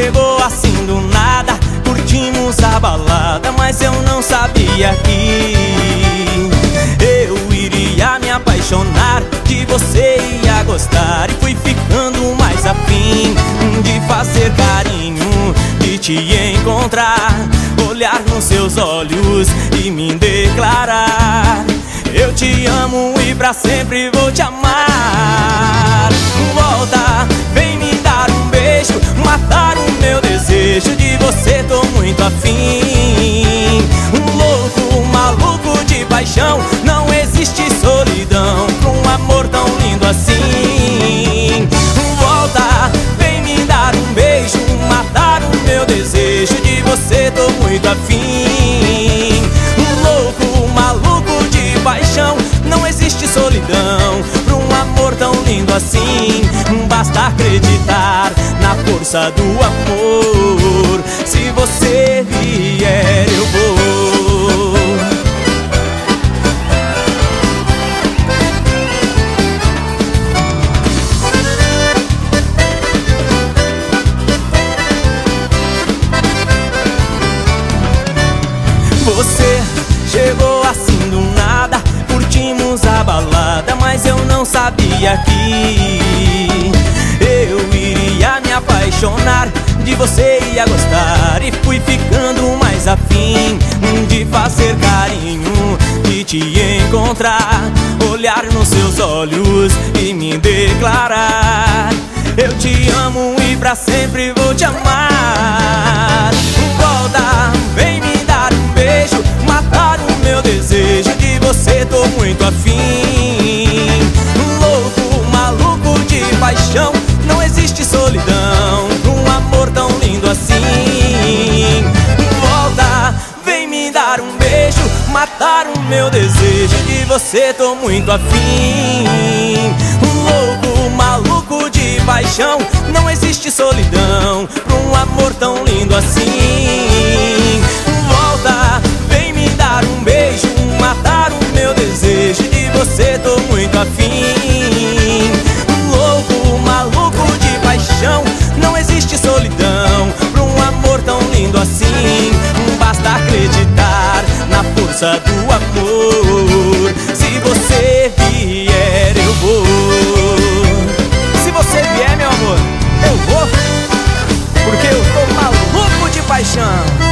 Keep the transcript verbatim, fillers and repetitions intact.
chegou assim do nada, curtimos a balada, mas eu não sabia que eu iria me apaixonar, de você ia gostar. E fui ficando mais afim de fazer carinho, de te encontrar, olhar nos seus olhos e me declarar: eu te amo e pra sempre vou te amar. Volta, vem me dar um beijo, matar o meu desejo, de você tô muito afim. Um louco, maluco de paixão, não existe solidão pra um amor tão lindo assim. Volta, vem me dar um beijo, matar o meu desejo, de você tô muito afim. Um louco, maluco de paixão, não existe solidão pra um amor tão lindo assim. Basta acreditar na força do amor, se você vier eu vou. Você chegou assim do nada, curtimos a balada, mas eu não sabia que eu iria me apaixonar, de você ia gostar. E fui ficando mais afim de fazer carinho, de te encontrar, olhar nos seus olhos e me declarar: eu te amo e pra sempre vou te amar. Volta, vem me dar um beijo, matar o meu desejo, de você tô muito afim. Louco, maluco de paixão, não existe solidão pra um amor tão lindo assim. Volta, vem me dar um beijo, matar o meu desejo, de você tô muito afim. Louco, maluco de paixão, não existe solidão pra um amor tão lindo assim. Volta, vem me dar um beijo, matar o meu desejo, de você tô muito afim. Louco, maluco de paixão, não existe solidão pra um amor tão lindo assim. Basta acreditar na força do amor, se você vier eu vou. Se você vier, meu amor, eu vou, porque eu tô maluco de paixão.